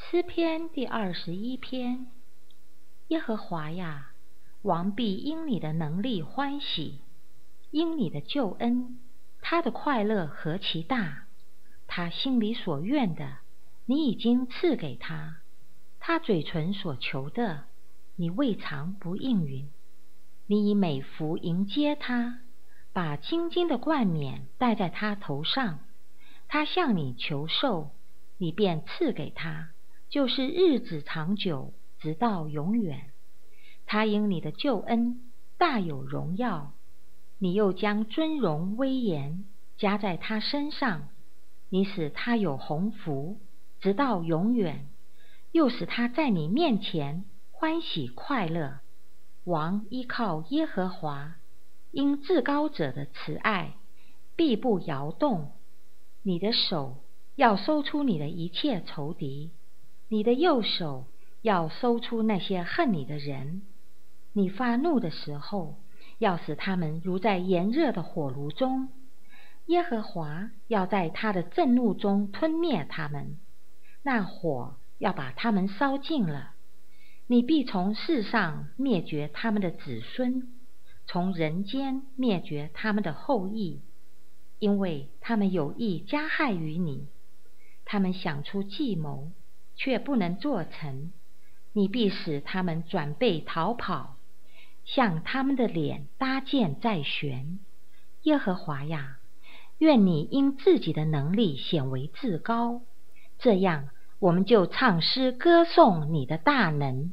诗篇第21篇。耶和华呀，王必因你的能力欢喜，因你的救恩，他的快乐何其大！他心里所愿的，你已经赐给他；他嘴唇所求的，你未尝不应允。你以美福迎接他，把金金的冠冕戴在他头上。他向你求寿，你便赐给他，就是日子长久，直到永远。他因你的救恩大有荣耀，你又将尊荣威严加在他身上。你使他有鸿福，直到永远，又使他在你面前欢喜快乐。王依靠耶和华，因至高者的慈爱必不摇动。你的手要搜出你的一切仇敌，你的右手要搜出那些恨你的人。你发怒的时候，要使他们如在炎热的火炉中。耶和华要在他的震怒中吞灭他们，那火要把他们烧尽了。你必从世上灭绝他们的子孙，从人间灭绝他们的后裔，因为他们有意加害于你。他们想出计谋，却不能做成。你必使他们转背逃跑，向他们的脸搭箭在弦。耶和华呀，愿你因自己的能力显为至高，这样我们就唱诗歌颂你的大能。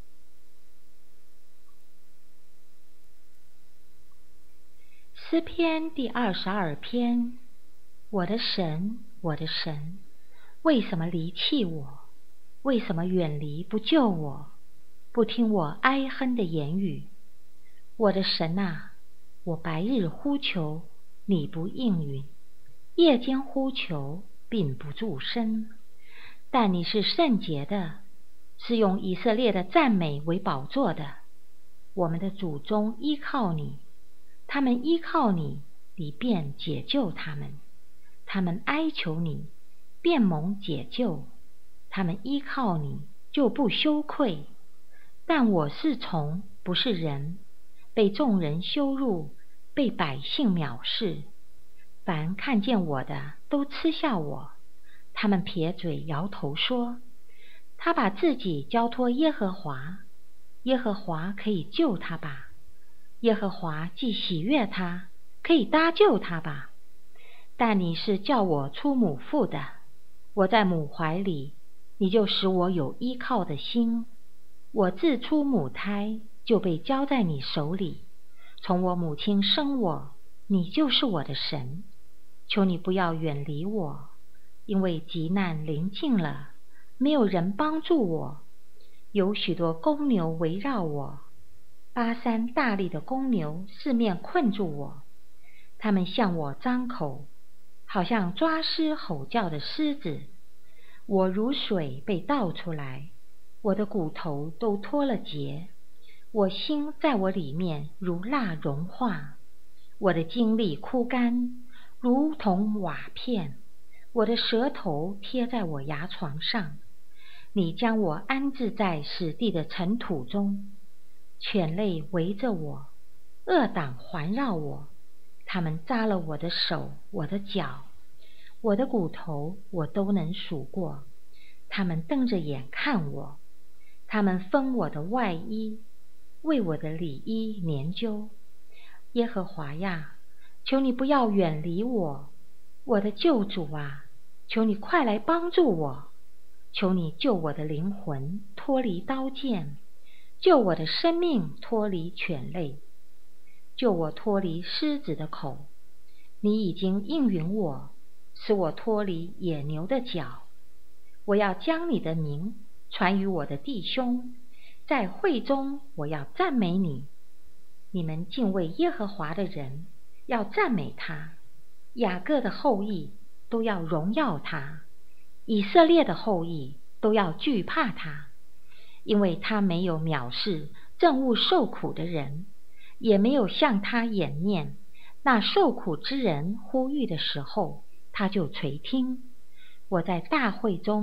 诗篇第22篇。我的神，我的神，为什么离弃我？为什么远离不救我？不听我哀哼的言语？我的神啊，我白日呼求，你不应允；夜间呼求，并不住声。但你是圣洁的，是用以色列的赞美为宝座的。我们的祖宗依靠你，他们依靠你，你便解救他们；他们哀求你，便蒙解救；他们依靠你，就不羞愧。但我是虫，不是人，被众人羞辱，被百姓藐视。凡看见我的，都嗤笑我。他们撇嘴摇头说，他把自己交托耶和华，耶和华可以救他吧？耶和华既喜悦他，可以搭救他吧？但你是叫我出母腹的，我在母怀里，你就使我有依靠的心。我自出母胎，就被交在你手里。从我母亲生我，你就是我的神。求你不要远离我，因为急难临近了，没有人帮助我。有许多公牛围绕我，巴山大力的公牛四面困住我。他们向我张口，好像抓狮吼叫的狮子。我如水被倒出来，我的骨头都脱了节。我心在我里面如蜡融化，我的精力枯干，如同瓦片。我的舌头贴在我牙床上。你将我安置在死地的尘土中。犬类围着我，恶党环绕我。他们扎了我的手，我的脚，我的骨头我都能数过。他们瞪着眼看我，他们分我的外衣，为我的里衣研究。耶和华呀，求你不要远离我，我的救主啊，求你快来帮助我。求你救我的灵魂脱离刀剑，救我的生命脱离犬类，救我脱离狮子的口。你已经应允我，使我脱离野牛的脚。我要将你的名传于我的弟兄，在会中我要赞美你。你们敬畏耶和华的人要赞美他，雅各的后裔都要荣耀他，以色列的后裔都要惧怕他，因为他没有藐视憎恶受苦的人，也没有向他掩面。那受苦之人呼吁的时候，他就垂听。我在大会中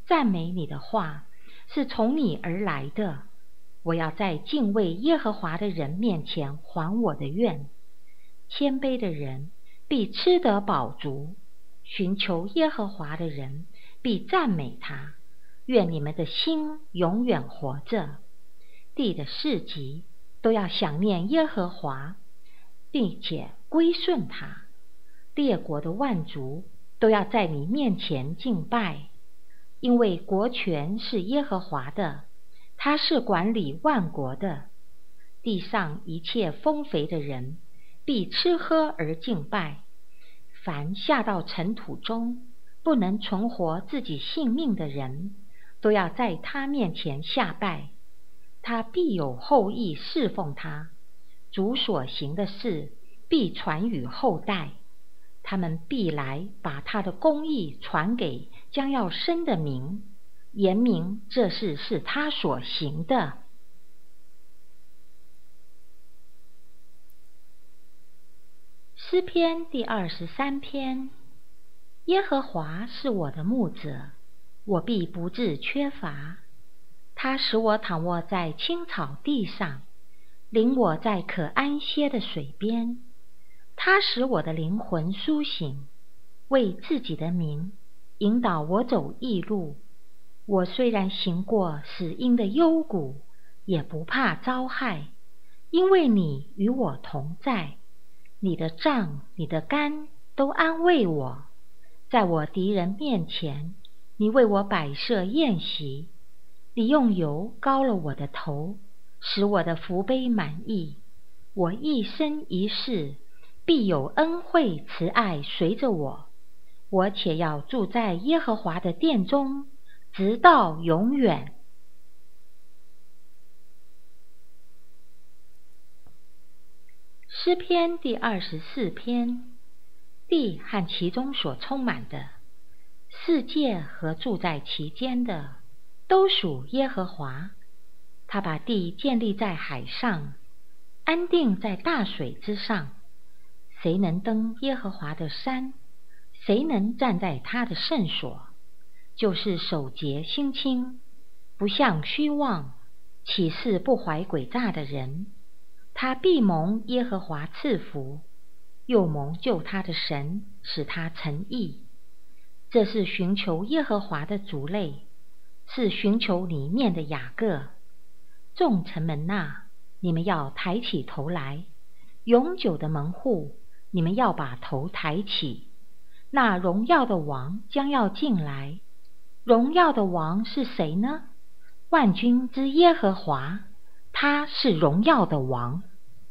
赞美你的话是从你而来的。我要在敬畏耶和华的人面前还我的愿。谦卑的人必吃得饱足，寻求耶和华的人必赞美他。愿你们的心永远活着。地的四极都要想念耶和华，并且归顺他。列国的万族都要在你面前敬拜，因为国权是耶和华的，他是管理万国的。地上一切丰肥的人必吃喝而敬拜。凡下到尘土中不能存活自己性命的人，都要在他面前下拜。他必有后裔侍奉他，主所行的事必传与后代。他们必来把他的公义传给将要生的民，言明这事是他所行的。诗篇第23篇。耶和华是我的牧者，我必不致缺乏。他使我躺卧在青草地上，领我在可安歇的水边。他使我的灵魂苏醒，为自己的名引导我走义路。我虽然行过死荫的幽谷，也不怕遭害，因为你与我同在。你的杖你的竿都安慰我。在我敌人面前，你为我摆设宴席。你用油膏了我的头，使我的福杯满溢。我一生一世必有恩惠慈爱随着我，我且要住在耶和华的殿中，直到永远。诗篇第24篇。地和其中所充满的，世界和住在其间的，都属耶和华。他把地建立在海上，安定在大水之上。谁能登耶和华的山？谁能站在他的圣所？就是手洁心清，不向虚妄，起誓不怀诡诈的人。他必蒙耶和华赐福，又蒙救他的神使他成义。这是寻求耶和华的族类，是寻求里面的雅各。众城门哪，你们要抬起头来；永久的门户，你们要把头抬起。那荣耀的王将要进来。荣耀的王是谁呢？万军之耶和华，他是荣耀的王。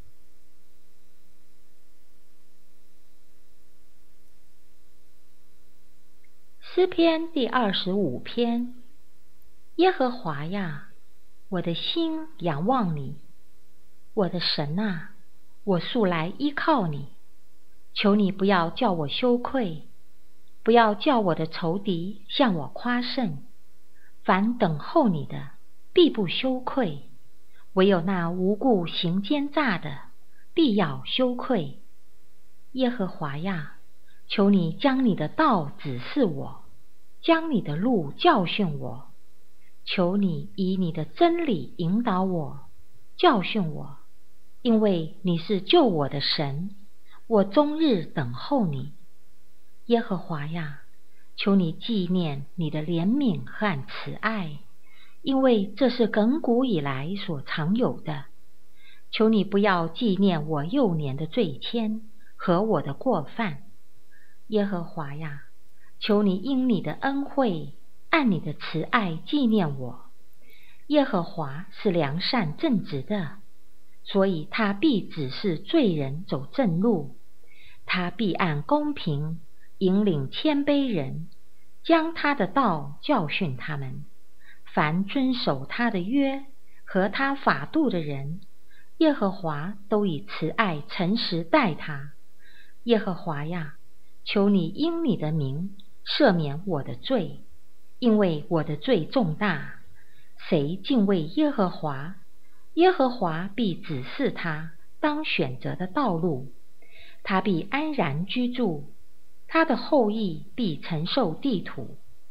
诗篇第25篇。耶和华呀，我的心仰望你。我的神啊，我素来依靠你。求你不要叫我羞愧，不要叫我的仇敌向我夸胜。凡等候你的，必不羞愧；唯有那无故行奸诈的，必要羞愧。耶和华呀，求你将你的道指示我，将你的路教训我。求你以你的真理引导我，教训我，因为你是救我的神，我终日等候你。耶和华呀，求你纪念你的怜悯和慈爱，因为这是亘古以来所常有的。求你不要纪念我幼年的罪愆和我的过犯。耶和华呀，求你因你的恩惠，按你的慈爱纪念我。耶和华是良善正直的，所以他必指示罪人走正路。他必按公平引领谦卑人，将他的道教训他们。凡遵守他的约和他法度的人，耶和华都以慈爱诚实待他。耶和华呀，求你因你的名赦免我的罪，因为我的罪重大。谁敬畏耶和华，耶和华必指示他当选择的道路。他必安然居住，他的后裔必承受地土。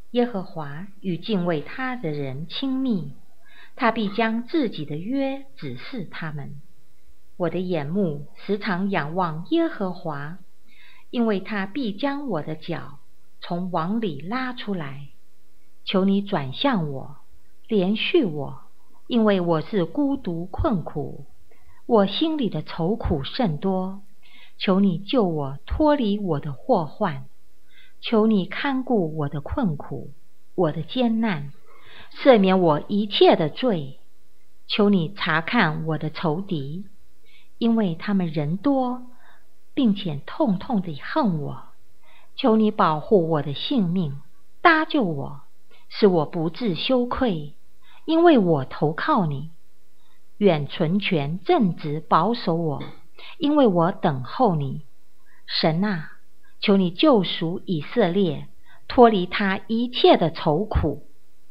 耶和华与敬畏他的人亲密，他必将自己的约指示他们。我的眼目时常仰望耶和华，因为他必将我的脚从网里拉出来。求你转向我，怜恤我，因为我是孤独困苦，我心里的愁苦甚多。求你救我脱离我的祸患，求你看顾我的困苦，我的艰难，赦免我一切的罪。求你查看我的仇敌，因为他们人多，并且痛痛地恨我。求你保护我的性命，搭救我，使我不致羞愧，因为我投靠你。愿纯全正直保守我，因为我等候你。神啊，求你救赎以色列，脱离他一切的愁苦。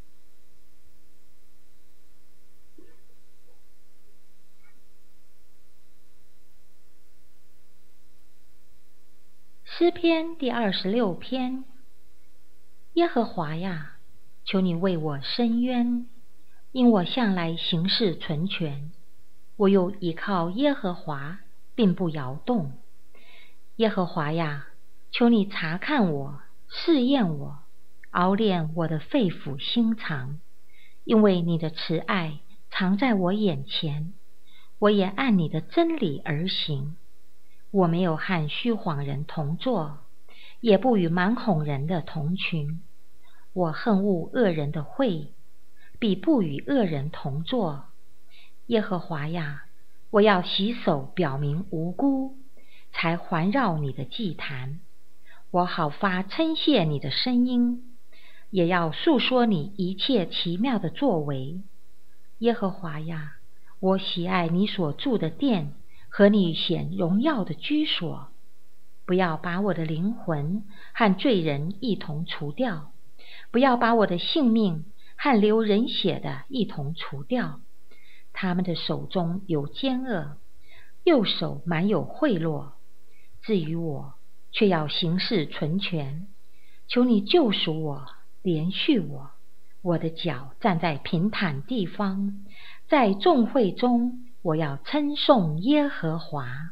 诗篇第26篇。耶和华呀，求你为我伸冤，因我向来行事纯全，我又倚靠耶和华，并不摇动。耶和华呀，求你查看我，试验我，熬炼我的肺腑心肠，因为你的慈爱常在我眼前，我也按你的真理而行。我没有和虚谎人同坐，也不与蛮哄人的同群。我恨恶恶人的会，必不与恶人同坐。耶和华呀，我要洗手表明无辜，才环绕你的祭坛。我好发称谢你的声音，也要述说你一切奇妙的作为。耶和华呀，我喜爱你所住的殿和你显荣耀的居所。不要把我的灵魂和罪人一同除掉，不要把我的性命和流人血的一同除掉。他们的手中有奸恶，右手满有贿赂。至于我，却要行事纯全。求你救赎我，怜恤我。我的脚站在平坦地方，在众会中，我要称颂耶和华。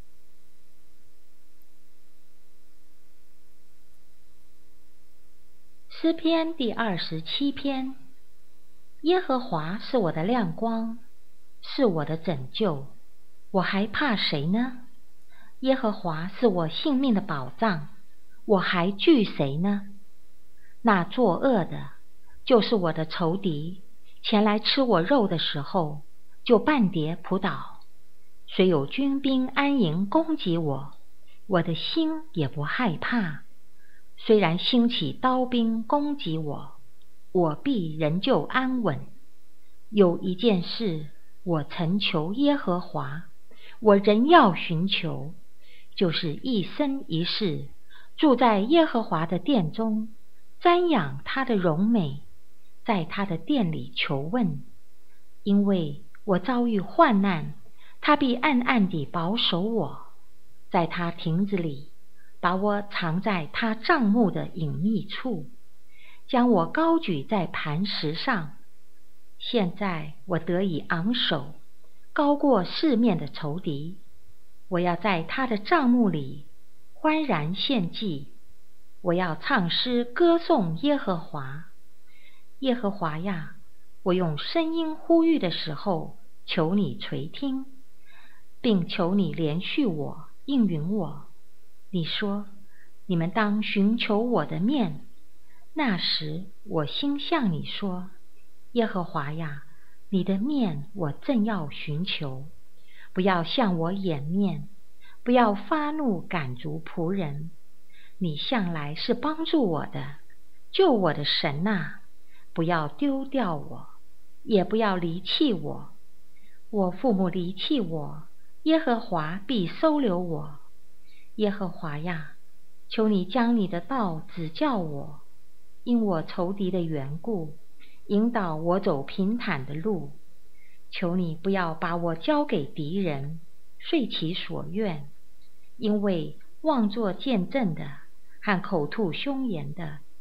诗篇第27篇。耶和华是我的亮光，是我的拯救，我还怕谁呢？耶和华是我性命的保障，我还惧谁呢？那作恶的，就是我的仇敌，前来吃我肉的时候，就半跌扑倒。虽有军兵安营攻击我，我的心也不害怕。虽然兴起刀兵攻击我，我必仍旧安稳。有一件事，我曾求耶和华，我仍要寻求，就是一生一世住在耶和华的殿中，瞻仰他的荣美，在他的殿里求问。因为我遭遇患难，他必暗暗地保守我，在他亭子里把我藏在他帐幕的隐秘处，将我高举在磐石上。现在我得以昂首，高过四面的仇敌。我要在他的帐幕里欢然献祭，我要唱诗歌颂耶和华。耶和华呀，我用声音呼吁的时候，求你垂听，并求你怜恤我，应允我。你说，你们当寻求我的面。那时我心向你说，耶和华呀，你的面我正要寻求，不要向我掩面，不要发怒赶逐仆人。你向来是帮助我的，救我的神啊，不要丢掉我，也不要离弃我。我父母离弃我，耶和华必收留我。耶和华呀，求你将你的道指教我，因我仇敌的缘故，引导我走平坦的路。求你不要把我交给敌人，遂其所愿，因为妄作见证的和口吐凶言的，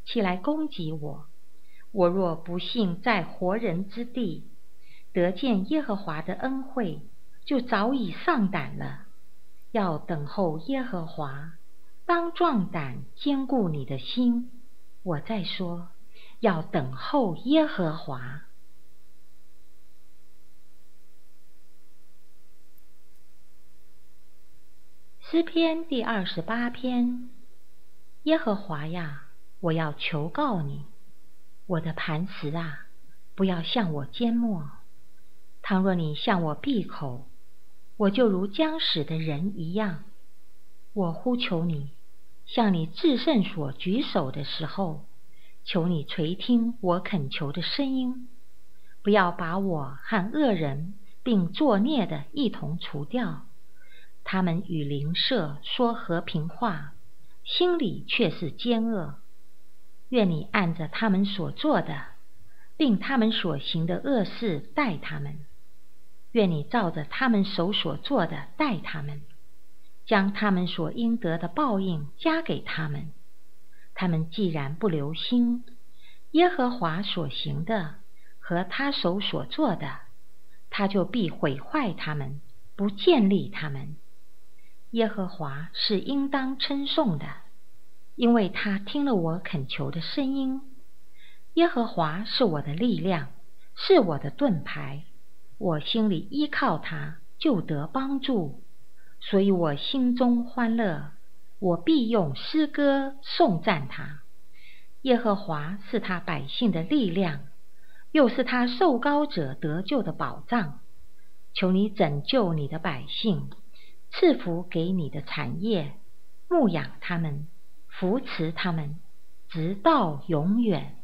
起来攻击我。我若不幸在活人之地得见耶和华的恩惠，就早已丧胆了。要等候耶和华，当壮胆，坚固你的心。我再说，要等候耶和华。诗篇第28篇。耶和华呀，我要求告你，我的磐石啊，不要向我缄默。倘若你向我闭口，我就如将死的人一样。我呼求你，向你至圣所举手的时候，求你垂听我恳求的声音，不要把我和恶人并作孽的一同除掉。他们与邻舍说和平话，心里却是奸恶。愿你按着他们所做的，并他们所行的恶事待他们。愿你照着他们手所做的待他们，将他们所应得的报应加给他们。他们既然不留心耶和华所行的和他手所做的，他就必毁坏他们，不建立他们。耶和华是应当称颂的，因为他听了我恳求的声音。耶和华是我的力量，是我的盾牌，我心里依靠他，就得帮助。所以我心中欢乐，我必用诗歌颂赞他。耶和华是他百姓的力量，又是他受膏者得救的保障。求你拯救你的百姓，赐福给你的产业，牧养他们，扶持他们，直到永远。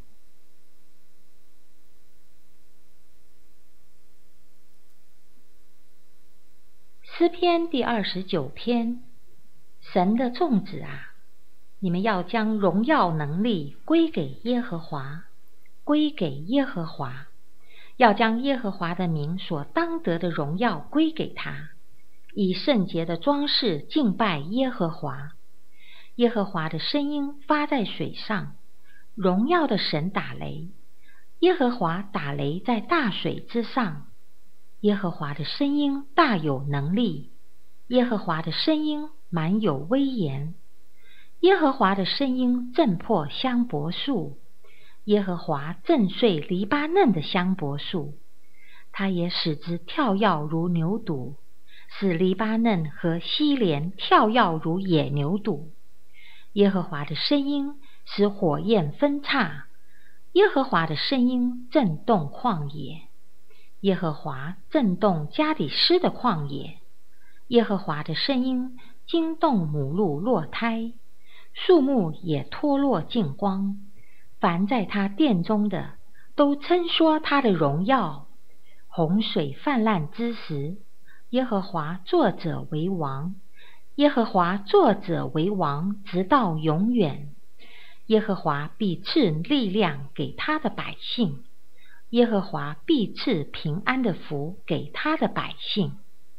诗篇第29篇。神的众子啊，你们要将荣耀能力归给耶和华，归给耶和华，要将耶和华的名所当得的荣耀归给他，以圣洁的装饰敬拜耶和华。耶和华的声音发在水上，荣耀的神打雷，耶和华打雷在大水之上。耶和华的声音大有能力，耶和华的声音满有威严。耶和华的声音震破香柏树，耶和华震碎黎巴嫩的香柏树，他也使之跳跃如牛犊，使黎巴嫩和西连跳跃如野牛犊。耶和华的声音使火焰分叉，耶和华的声音震动旷野。耶和华震动加底斯的旷野，耶和华的声音惊动母鹿落胎，树木也脱落净光。凡在他殿中的，都称说他的荣耀。洪水泛滥之时，耶和华坐者为王，耶和华坐者为王，直到永远。耶和华必赐力量给他的百姓，耶和华必赐平安的福给他的百姓。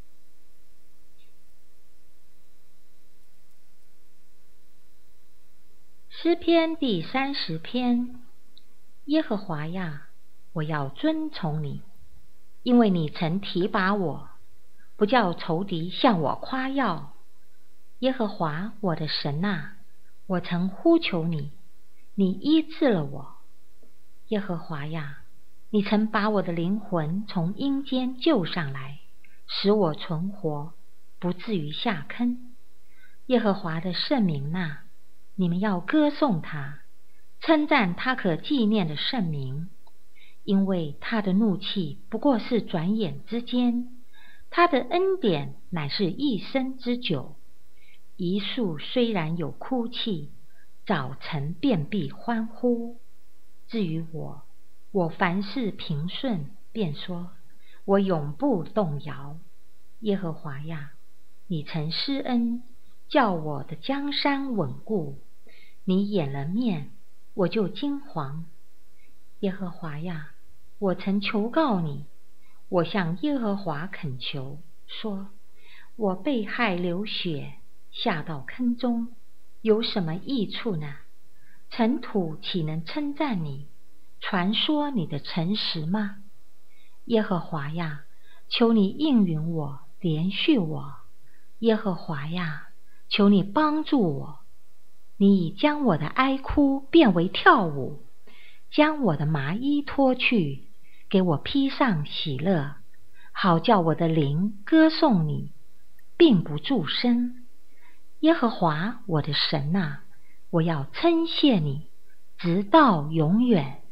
诗篇第30篇。耶和华呀，我要尊崇你，因为你曾提拔我，不叫仇敌向我夸耀。耶和华我的神啊，我曾呼求你，你医治了我。耶和华呀，你曾把我的灵魂从阴间救上来，使我存活，不至于下坑。耶和华的圣名啊，你们要歌颂他，称赞他可纪念的圣名。因为他的怒气不过是转眼之间，他的恩典乃是一生之久。一树虽然有哭泣，早晨便必欢呼。至于我凡事平顺，便说我永不动摇。耶和华呀，你曾施恩，叫我的江山稳固。你掩了面，我就惊惶。耶和华呀，我曾求告你，我向耶和华恳求，说我被害流血，下到坑中，有什么益处呢？ 尘土岂能称赞你，传说你的诚实吗？耶和华呀，求你应允我，怜恤我。耶和华呀，求你帮助我。你已将我的哀哭变为跳舞，将我的麻衣脱去，给我披上喜乐，好叫我的灵歌颂你，并不住声。耶和华我的神啊，我要称谢你，直到永远。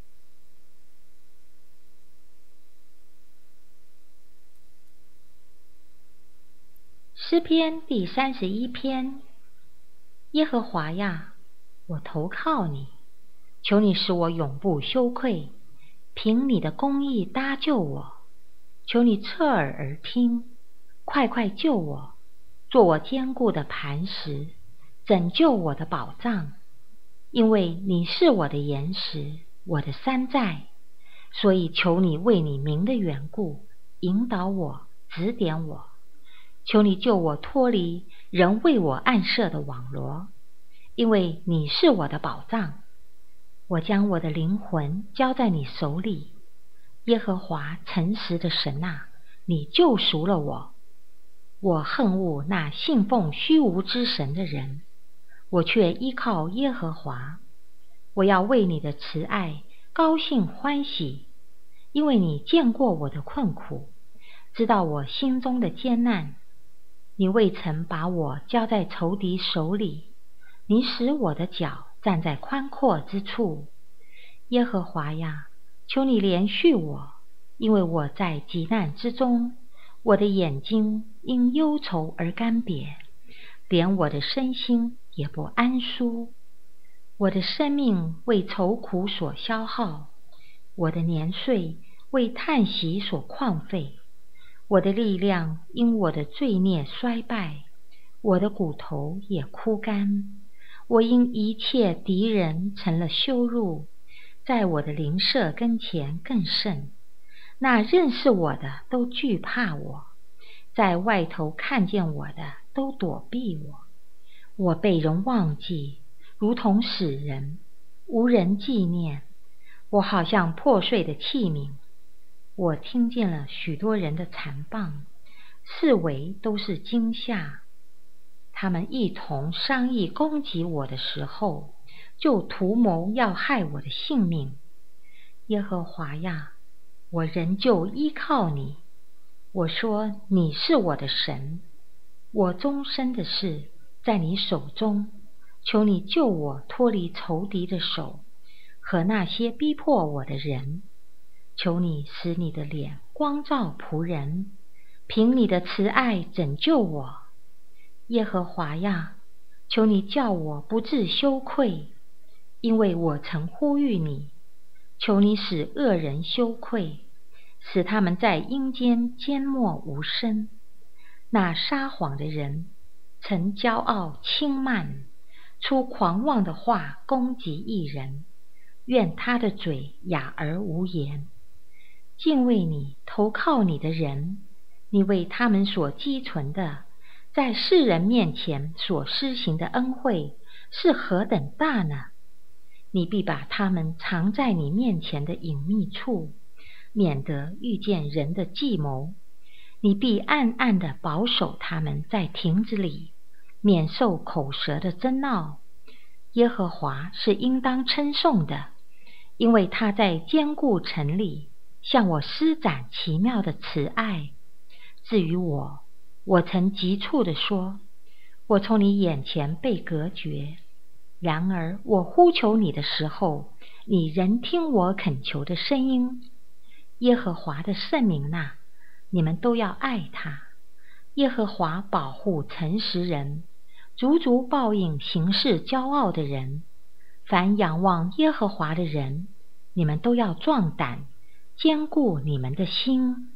诗篇第31篇。耶和华呀，我投靠你，求你使我永不羞愧，凭你的公义搭救我。求你侧耳而听，快快救我，做我坚固的磐石，拯救我的宝藏。因为你是我的岩石，我的山寨，所以求你为你名的缘故，引导我，指点我。求你救我脱离人为我暗设的网罗，因为你是我的宝藏。我将我的灵魂交在你手里。耶和华诚实的神啊，你救赎了我。我恨恶那信奉虚无之神的人，我却依靠耶和华。我要为你的慈爱高兴欢喜，因为你见过我的困苦，知道我心中的艰难。你未曾把我交在仇敌手里，你使我的脚站在宽阔之处。耶和华呀，求你怜恤我，因为我在急难之中，我的眼睛因忧愁而干瘪，连我的身心也不安舒。我的生命为愁苦所消耗，我的年岁为叹息所旷废。我的力量因我的罪孽衰败，我的骨头也枯干。我因一切敌人成了羞辱，在我的邻舍跟前更甚。那认识我的都惧怕我，在外头看见我的都躲避我。我被人忘记，如同死人，无人纪念。我好像破碎的器皿。我听见了许多人的残谤，四围都是惊吓。他们一同商议攻击我的时候，就图谋要害我的性命。耶和华呀，我仍旧依靠你。我说你是我的神，我终身的事在你手中。求你救我脱离仇敌的手和那些逼迫我的人。求你使你的脸光照仆人，凭你的慈爱拯救我。耶和华呀，求你叫我不致羞愧，因为我曾呼吁你。求你使恶人羞愧，使他们在阴间缄默无声。那撒谎的人曾骄傲轻慢，出狂妄的话攻击一人，愿他的嘴哑而无言。敬畏你投靠你的人，你为他们所积存的，在世人面前所施行的恩惠是何等大呢？你必把他们藏在你面前的隐秘处，免得遇见人的计谋。你必暗暗地保守他们在亭子里，免受口舌的争闹。耶和华是应当称颂的，因为他在坚固城里向我施展奇妙的慈爱。至于我，我曾急促地说，我从你眼前被隔绝。然而我呼求你的时候，你仍听我恳求的声音。耶和华的圣民啊，你们都要爱他。耶和华保护诚实人，足足报应行事骄傲的人。凡仰望耶和华的人，你们都要壮胆，坚固你们的心。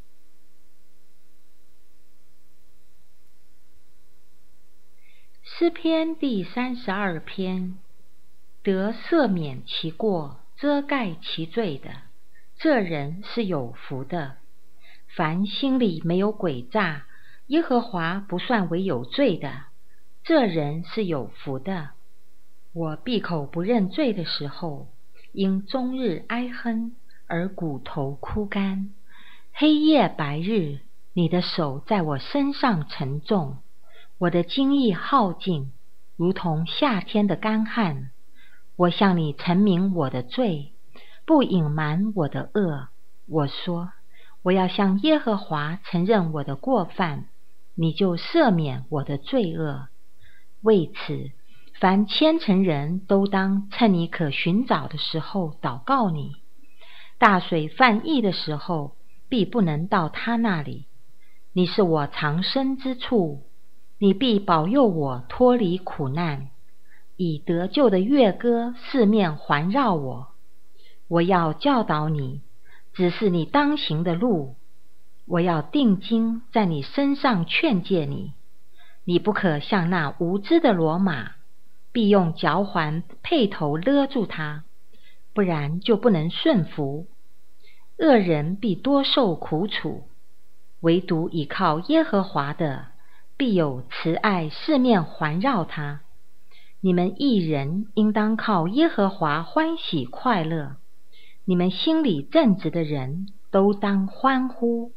诗篇第32篇。得赦免其过，遮盖其罪的，这人是有福的。凡心里没有诡诈，耶和华不算为有罪的，这人是有福的。 我闭口不认罪的时候，因终日哀哼而骨头枯干。黑夜白日，你的手在我身上沉重，我的精液耗尽，如同夏天的干旱。我向你陈明我的罪，不隐瞒我的恶。我说，我要向耶和华承认我的过犯，你就赦免我的罪恶。为此，凡虔诚人都当趁你可寻找的时候祷告你。大水泛溢的时候，必不能到他那里。你是我藏身之处，你必保佑我脱离苦难。以得救的乐歌四面环绕我。我要教导你，指示你当行的路。我要定睛在你身上劝诫你。你不可像那无知的骡马，必用脚环辔头勒住它，不然就不能顺服。恶人必多受苦楚，唯独倚靠耶和华的，必有慈爱四面环绕他。你们义人应当靠耶和华欢喜快乐，你们心里正直的人都当欢呼。